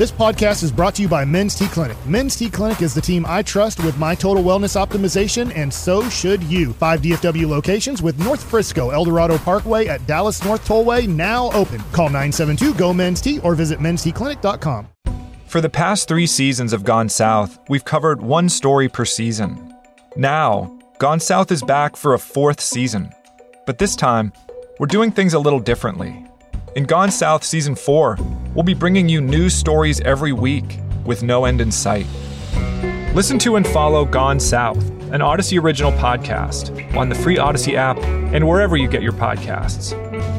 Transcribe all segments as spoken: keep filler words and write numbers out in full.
This podcast is brought to you by Men's T Clinic. Men's T Clinic is the team I trust with my total wellness optimization, and so should you. Five D F W locations with North Frisco, El Dorado Parkway at Dallas North Tollway now open. Call nine seven two, G O, Men's T or visit mens t clinic dot com. For the past three seasons of Gone South, we've covered one story per season. Now, Gone South is back for a fourth season. But this time, we're doing things a little differently. In Gone South Season four, we'll be bringing you news stories every week with no end in sight. Listen to and follow Gone South, an Odyssey original podcast, on the free Odyssey app and wherever you get your podcasts.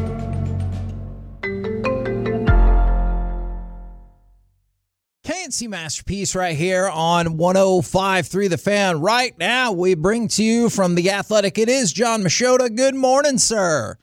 K N C Masterpiece right here on one oh five point three The Fan. Right now, we bring to you from The Athletic, it is John Machota. Good morning, sir.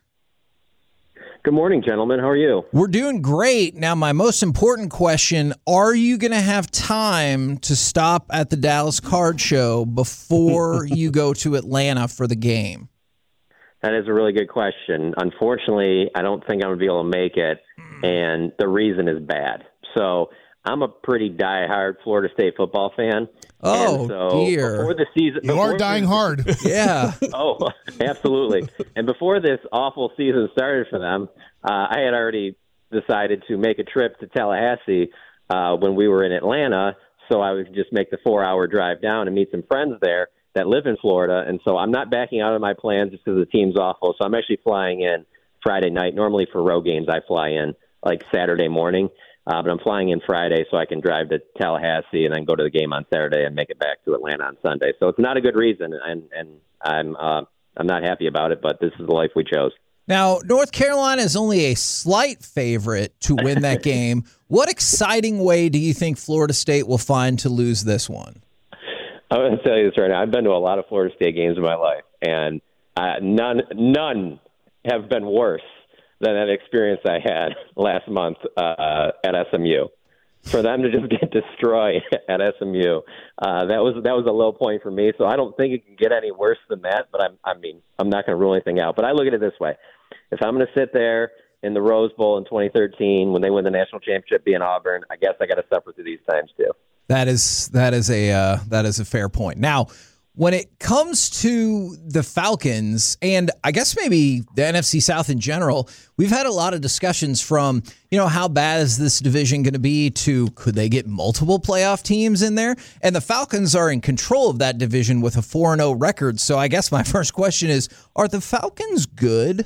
Good morning, gentlemen. How are you? We're doing great. Now, my most important question, are you going to have time to stop at the Dallas Card Show before you go to Atlanta for the game? That is a really good question. Unfortunately, I don't think I'm going to be able to make it, and the reason is bad. So I'm a pretty diehard Florida State football fan. Oh, and so dear. Before the season, You are dying the, hard. Yeah. Oh, absolutely. And before this awful season started for them, uh, I had already decided to make a trip to Tallahassee uh, when we were in Atlanta, so I would just make the four-hour drive down and meet some friends there that live in Florida. And so I'm not backing out of my plans just because the team's awful. So I'm actually flying in Friday night. Normally for road games, I fly in like Saturday morning. Uh, but I'm flying in Friday so I can drive to Tallahassee and then go to the game on Saturday and make it back to Atlanta on Sunday. So it's not a good reason, and and I'm uh, I'm not happy about it, but this is the life we chose. Now, North Carolina is only a slight favorite to win that game. What exciting way do you think Florida State will find to lose this one? I'm going to tell you this right now. I've been to a lot of Florida State games in my life, and uh, none none have been worse than that experience I had last month uh, at S M U. For them to just get destroyed at S M U, uh, that was that was a low point for me. So I don't think it can get any worse than that. But I'm, I mean, I'm not going to rule anything out. But I look at it this way: if I'm going to sit there in the Rose Bowl in twenty thirteen when they win the national championship, being Auburn, I guess I got to suffer through these times too. That is that is a uh, that is a fair point. Now, when it comes to the Falcons, and I guess maybe the N F C South in general, we've had a lot of discussions from, you know, how bad is this division going to be to could they get multiple playoff teams in there? And the Falcons are in control of that division with a four and oh record. So I guess my first question is, are the Falcons good?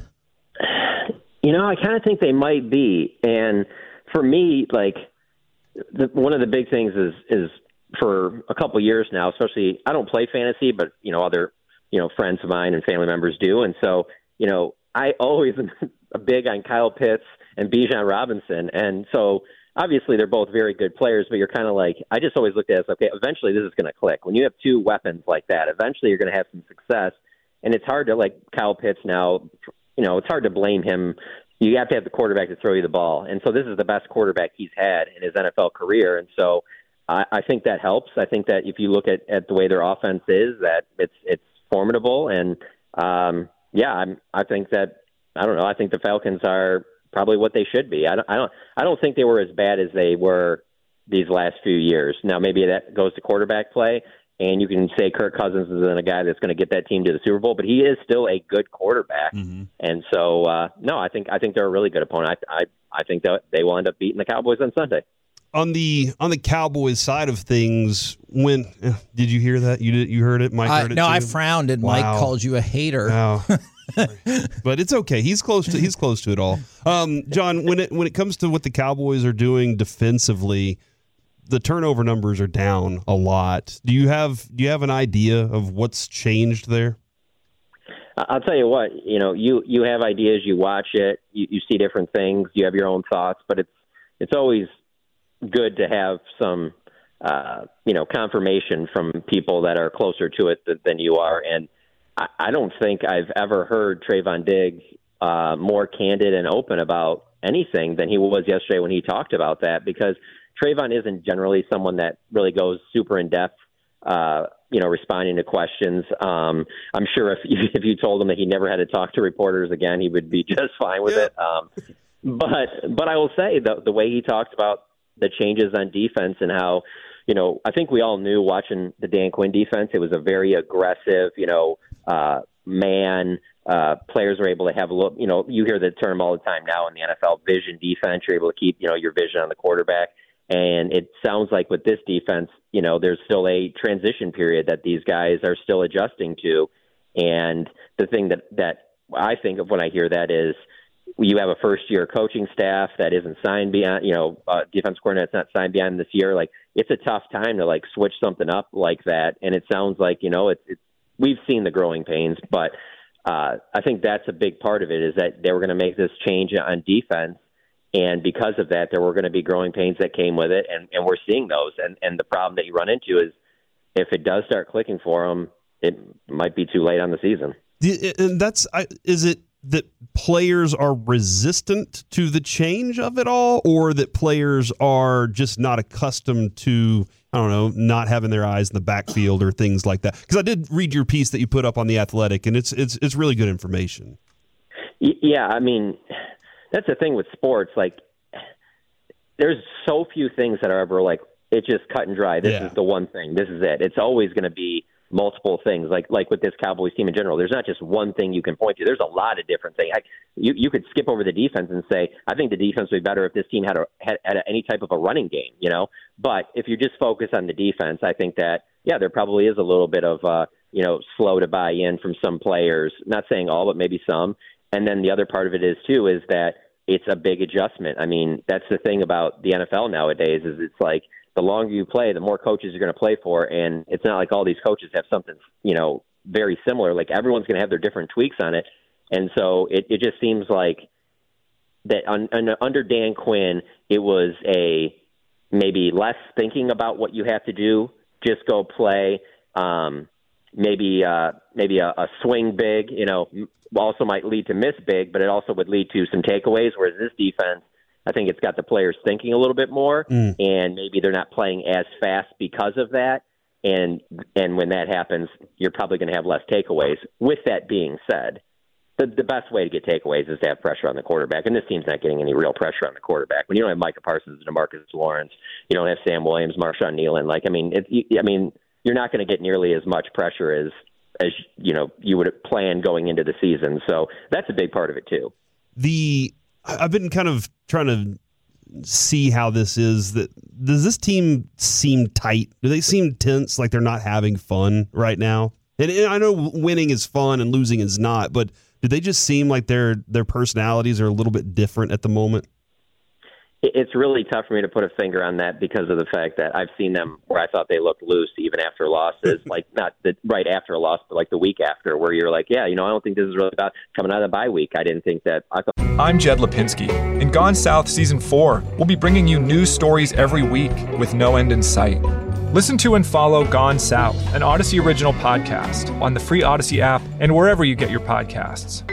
You know, I kind of think they might be. And for me, like, the, one of the big things is is for a couple of years now, especially, I don't play fantasy, but, you know, other, you know, friends of mine and family members do. And so, you know, I always am big on Kyle Pitts and Bijan Robinson. And so obviously they're both very good players, but you're kind of like, I just always looked at it as, okay, eventually this is going to click. When you have two weapons like that, eventually you're going to have some success. And it's hard to, like Kyle Pitts now, you know, it's hard to blame him. You have to have the quarterback to throw you the ball. And so this is the best quarterback he's had in his N F L career. And so I, I think that helps. I think that if you look at, at the way their offense is, that it's it's formidable. And, um, yeah, I'm, I think that, I don't know, I think the Falcons are probably what they should be. I don't, I don't, I don't think they were as bad as they were these last few years. Now, maybe that goes to quarterback play, and you can say Kirk Cousins is a guy that's going to get that team to the Super Bowl, but he is still a good quarterback. Mm-hmm. And so, uh, no, I think I think they're a really good opponent. I, I I think that they will end up beating the Cowboys on Sunday. On the on the Cowboys side of things, when uh, did you hear that? You did you heard it? Mike uh, heard it no, too? I frowned and Wow. Mike called you a hater. Wow. But it's okay. He's close to he's close to it all. Um, John, when it when it comes to what the Cowboys are doing defensively, the turnover numbers are down a lot. Do you have do you have an idea of what's changed there? I'll tell you what, you know, you, you have ideas, you watch it, you, you see different things, you have your own thoughts, but it's it's always good to have some, uh, you know, confirmation from people that are closer to it than, than you are. And I, I don't think I've ever heard Trayvon Diggs uh, more candid and open about anything than he was yesterday when he talked about that, because Trayvon isn't generally someone that really goes super in depth, uh, you know, responding to questions. Um, I'm sure if if you told him that he never had to talk to reporters again, he would be just fine with yeah. it. Um, but but I will say the the way he talked about the changes on defense and how, you know, I think we all knew watching the Dan Quinn defense, it was a very aggressive, you know, uh, man. Uh, players were able to have a little, you know, you hear the term all the time now in the N F L, vision defense. You're able to keep, you know, your vision on the quarterback. And it sounds like with this defense, you know, there's still a transition period that these guys are still adjusting to. And the thing that, that I think of when I hear that is you have a first-year coaching staff that isn't signed beyond, you know, uh, defense coordinator that's not signed beyond this year. Like, it's a tough time to, like, switch something up like that. And it sounds like, you know, it's, it's we've seen the growing pains, but uh, I think that's a big part of it is that they were going to make this change on defense. And because of that, there were going to be growing pains that came with it, and, and we're seeing those. And, and the problem that you run into is if it does start clicking for them, it might be too late on the season. And that's is it that players are resistant to the change of it all, or that players are just not accustomed to, I don't know, not having their eyes in the backfield or things like that? Because I did read your piece that you put up on The Athletic, and it's it's it's really good information. Yeah, I mean, that's the thing with sports. Like, there's so few things that are ever like, it's just cut and dry. This yeah. is the one thing. This is it. It's always going to be multiple things. Like like with this Cowboys team in general, there's not just one thing you can point to. There's a lot of different things. I, you you could skip over the defense and say, I think the defense would be better if this team had a had, had a, any type of a running game, you know. But if you just focus on the defense, I think that yeah, there probably is a little bit of uh, you know, slow to buy in from some players. Not saying all, but maybe some. And then the other part of it is too is that it's a big adjustment. I mean, that's the thing about the N F L nowadays is it's like the longer you play, the more coaches you're going to play for. And it's not like all these coaches have something, you know, very similar. Like everyone's going to have their different tweaks on it. And so it, it just seems like that on, on, under Dan Quinn, it was a maybe less thinking about what you have to do, just go play. Um, maybe uh, maybe a, a swing big, you know, also might lead to miss big, but it also would lead to some takeaways, whereas this defense, I think it's got the players thinking a little bit more, mm. and maybe they're not playing as fast because of that. And and when that happens, you're probably going to have less takeaways. With that being said, the, the best way to get takeaways is to have pressure on the quarterback, and this team's not getting any real pressure on the quarterback. When you don't have Micah Parsons and DeMarcus Lawrence, you don't have Sam Williams, Marshawn Nealon. Like, I mean, it, I mean, you're not going to get nearly as much pressure as as you know you would plan going into the season. So that's a big part of it too. The I've been kind of trying to see how this is. That does this team seem tight? Do they seem tense, like they're not having fun right now? And, and I know winning is fun and losing is not, but do they just seem like their their personalities are a little bit different at the moment? It's really tough for me to put a finger on that because of the fact that I've seen them where I thought they looked loose even after losses, like not the, right after a loss, but like the week after, where you're like, yeah, you know, I don't think this is really about coming out of the bye week. I didn't think that. I thought. I'm Jed Lipinski. In Gone South Season four, we'll be bringing you news stories every week with no end in sight. Listen to and follow Gone South, an Odyssey original podcast on the free Odyssey app and wherever you get your podcasts.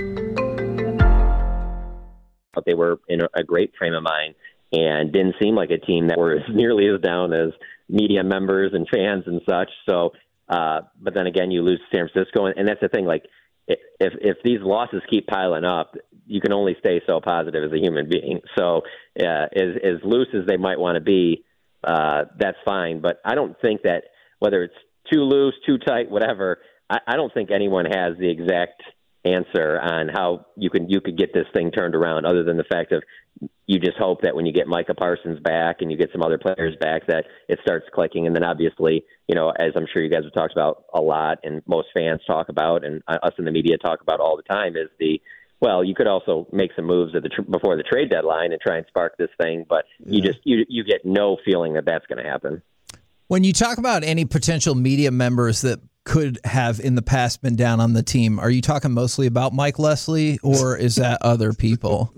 They were in a great frame of mind and didn't seem like a team that were as nearly as down as media members and fans and such. So, uh, but then again, you lose to San Francisco, and, and that's the thing. Like, if if these losses keep piling up, you can only stay so positive as a human being. So, uh, as as loose as they might want to be, uh, that's fine. But I don't think that whether it's too loose, too tight, whatever, I, I don't think anyone has the exact answer on how you can you could get this thing turned around, other than the fact of you just hope that when you get Micah Parsons back and you get some other players back, that it starts clicking. And then obviously, you know, as I'm sure you guys have talked about a lot and most fans talk about and us in the media talk about all the time, is the, well, you could also make some moves at the tr- before the trade deadline and try and spark this thing, but yeah. you just you you get no feeling that that's going to happen. When you talk about any potential media members that could have in the past been down on the team, are you talking mostly about Mike Leslie, or is that other people?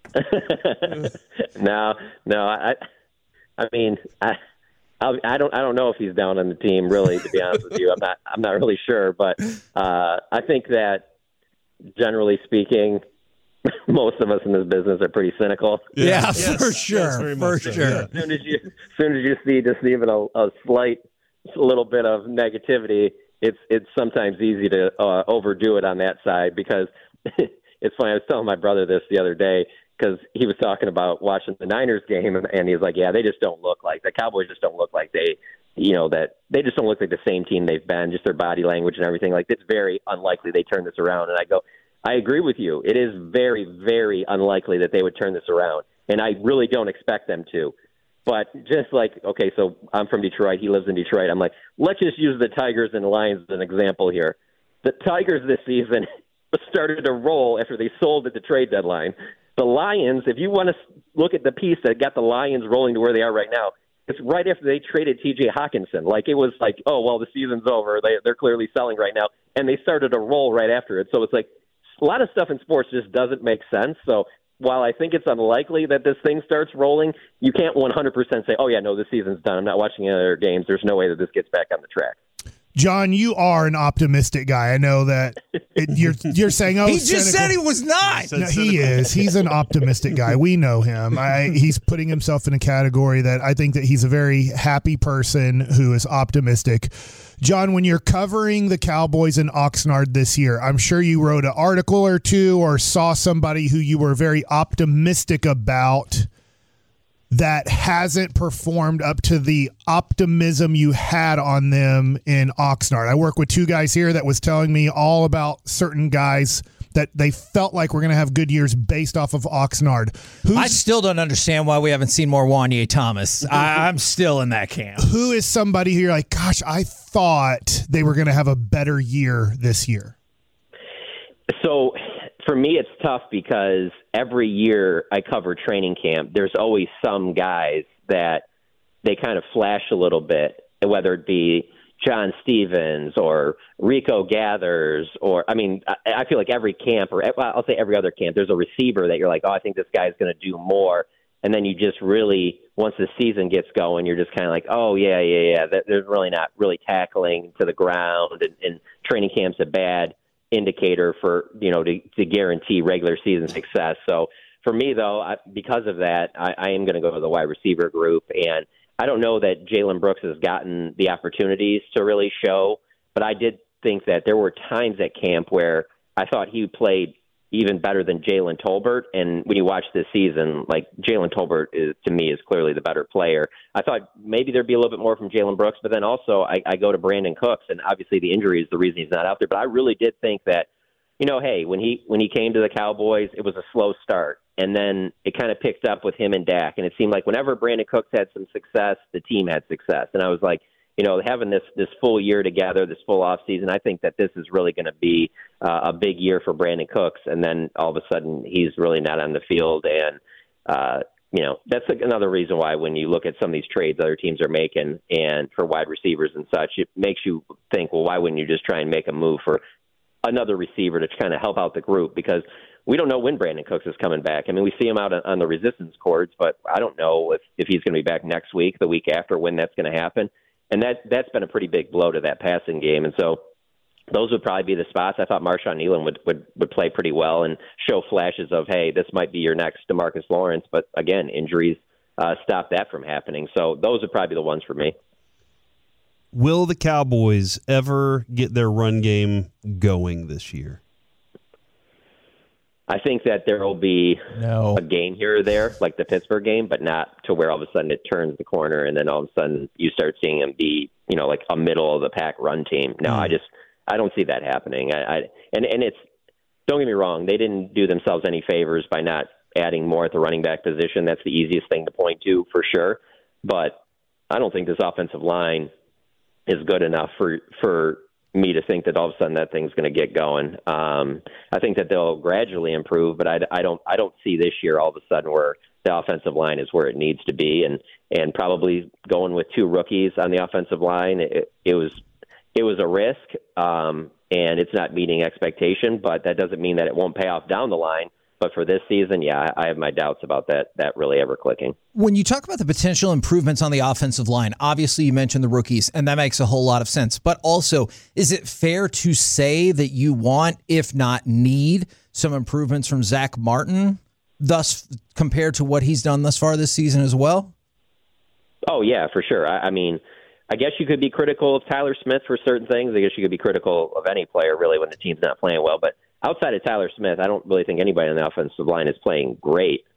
no, no. I, I mean, I, I don't, I don't know if he's down on the team. Really, to be honest with you, I'm not, I'm not really sure. But uh, I think that, generally speaking, most of us in this business are pretty cynical. Yeah, yes, for sure, for so. sure. As soon as you, as soon as you see just even a, a slight little bit of negativity, it's it's sometimes easy to uh, overdo it on that side, because it's funny. I was telling my brother this the other day, because he was talking about watching the Niners game, and, and he was like, yeah, they just don't look like, the Cowboys just don't look like they, you know, that they just don't look like the same team they've been, just their body language and everything. Like, it's very unlikely they turn this around. And I go, I agree with you. It is very, very unlikely that they would turn this around, and I really don't expect them to. But just like, okay, so I'm from Detroit. He lives in Detroit. I'm like, let's just use the Tigers and Lions as an example here. The Tigers this season started to roll after they sold at the trade deadline. The Lions, if you want to look at the piece that got the Lions rolling to where they are right now, it's right after they traded T J Hawkinson. Like, it was like, oh, well, the season's over. They, they're clearly selling right now. And they started to roll right after it. So it's like a lot of stuff in sports just doesn't make sense. So while I think it's unlikely that this thing starts rolling, you can't one hundred percent say, oh, yeah, no, this season's done. I'm not watching any other games. There's no way that this gets back on the track. John, you are an optimistic guy. I know that it, you're you're saying, oh, he just cynical. said he was not. No, he is. He's an optimistic guy. We know him. I, he's putting himself in a category that I think that he's a very happy person who is optimistic. John, when you're covering the Cowboys in Oxnard this year, I'm sure you wrote an article or two or saw somebody who you were very optimistic about that hasn't performed up to the optimism you had on them in Oxnard. I work with two guys here that was telling me all about certain guys that they felt like were going to have good years based off of Oxnard. Who's, I still don't understand why we haven't seen more Wanye Thomas. I, I'm still in that camp. Who is somebody who you're like, gosh, I thought they were going to have a better year this year? So for me, it's tough because every year I cover training camp, there's always some guys that they kind of flash a little bit, whether it be John Stevens or Rico Gathers, or, I mean, I, I feel like every camp, or well, I'll say every other camp, there's a receiver that you're like, oh, I think this guy's going to do more. And then you just really, once the season gets going, you're just kind of like, oh, yeah, yeah, yeah. There's really not really tackling to the ground, and, and training camp's a bad indicator for, you know, to, to guarantee regular season success. So for me, though, I, because of that, I, I am going to go to the wide receiver group. And I don't know that Jalen Brooks has gotten the opportunities to really show, but I did think that there were times at camp where I thought he played even better than Jalen Tolbert. And when you watch this season, like, Jalen Tolbert is, to me, is clearly the better player. I thought maybe there'd be a little bit more from Jalen Brooks, but then also I, I go to Brandon Cooks, and obviously the injury is the reason he's not out there. But I really did think that, you know, hey, when he when he came to the Cowboys, it was a slow start, and then it kind of picked up with him and Dak, and it seemed like whenever Brandon Cooks had some success, the team had success. And I was like, you know, having this this full year together, this full off season, I think that this is really going to be uh, a big year for Brandon Cooks. And then all of a sudden, he's really not on the field, and uh, you know, that's another reason why when you look at some of these trades other teams are making, and for wide receivers and such, it makes you think, well, why wouldn't you just try and make a move for another receiver to kind of help out the group? Because we don't know when Brandon Cooks is coming back. I mean, we see him out on the resistance cords, but I don't know if, if he's going to be back next week, the week after, when that's going to happen. And that, that's been a pretty big blow to that passing game. And so those would probably be the spots. I thought Marshawn Elam would, would, would play pretty well and show flashes of, hey, this might be your next DeMarcus Lawrence. But, again, injuries uh, stop that from happening. So those would probably be the ones for me. Will the Cowboys ever get their run game going this year? I think that there will be no. a game here or there, like the Pittsburgh game, but not to where all of a sudden it turns the corner and then all of a sudden you start seeing them be, you know, like a middle of the pack run team. No, mm. I just I don't see that happening. I, I and and it's, don't get me wrong, they didn't do themselves any favors by not adding more at the running back position. That's the easiest thing to point to for sure. But I don't think this offensive line is good enough for for. me to think that all of a sudden that thing's going to get going. Um, I think that they'll gradually improve, but I, I don't I don't see this year all of a sudden where the offensive line is where it needs to be, and and probably going with two rookies on the offensive line, it, it was it was a risk, um, and it's not meeting expectation, but that doesn't mean that it won't pay off down the line. But for this season, yeah, I have my doubts about that that really ever clicking. When you talk about the potential improvements on the offensive line, obviously you mentioned the rookies, and that makes a whole lot of sense. But also, is it fair to say that you want, if not need, some improvements from Zach Martin, thus compared to what he's done thus far this season as well? Oh, yeah, for sure. I, I mean, I guess you could be critical of Tyler Smith for certain things. I guess you could be critical of any player, really, when the team's not playing well. But outside of Tyler Smith, I don't really think anybody on the offensive line is playing great.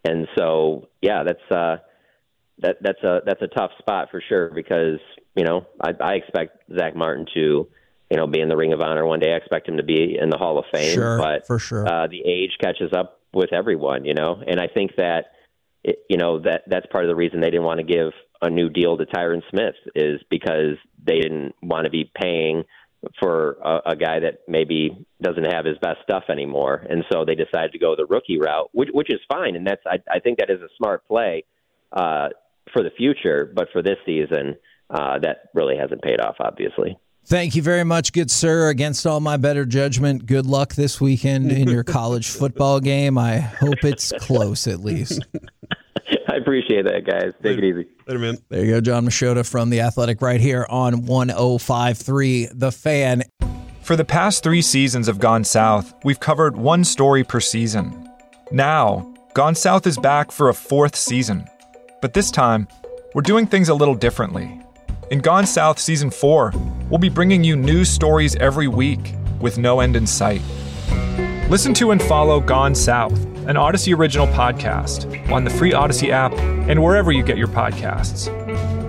And so, yeah, that's uh, that that's a that's a tough spot for sure because you know I, I expect Zach Martin to you know be in the Ring of Honor one day. I expect him to be in the Hall of Fame. Sure, but for sure. Uh, the age catches up with everyone, you know, and I think that it, you know that that's part of the reason they didn't want to give a new deal to Tyron Smith is because they didn't want to be paying for a, a guy that maybe doesn't have his best stuff anymore. And so they decided to go the rookie route, which, which is fine. And that's, I, I think that is a smart play uh, for the future, but for this season, uh, that really hasn't paid off, obviously. Thank you very much, good sir. Against all my better judgment, good luck this weekend in your college football game. I hope it's close at least. I appreciate that, guys. Take it easy. Later, man. There you go, Jon Machota from The Athletic right here on one oh five point three The Fan. For the past three seasons of Gone South, we've covered one story per season. Now, Gone South is back for a fourth season. But this time, we're doing things a little differently. In Gone South Season four, we'll be bringing you news stories every week with no end in sight. Listen to and follow Gone South, an Odyssey original podcast, on the free Odyssey app and wherever you get your podcasts.